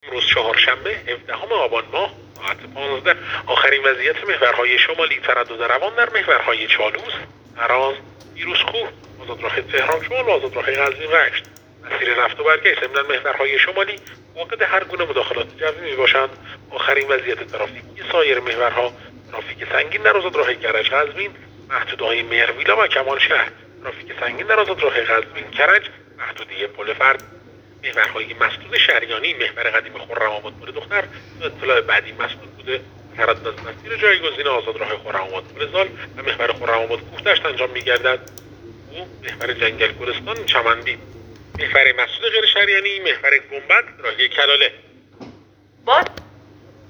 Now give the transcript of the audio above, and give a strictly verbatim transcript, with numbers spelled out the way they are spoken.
روز چهارشنبه هفدهم آبان ماه ساعت پانزده آخرین وضعیت محورهای شمالی تردد روان در محورهای چالوس، هراز، پیروزکوه، آزادراه تهران شمال و آزادراه قزوین رشت. مسیر رفت و برگشت ضمن محورهای شمالی فاقد هر گونه مداخلات جوی میباشند. آخرین وضعیت ترافیکی سایر محورها ترافیک سنگین در آزادراه کرج قزوین، محدوده‌های مهرویلا و کمال شهر، ترافیک سنگین در آزادراه قزوین کرج، محدوده پل فرد. محورهای مسدود شهریانی، محور قدیم خرم‌آباد پل دختر تا اطلاع بعدی مسدود بوده. تردد از مسیر جایگزین آزادراه خرم‌آباد پل زال و محور خرم‌آباد کوهدشت انجام می‌گردد. او محور جنگل گلستان چمندی. محور مسدود غیر شهریانی محور گنبد راهی کلاله. با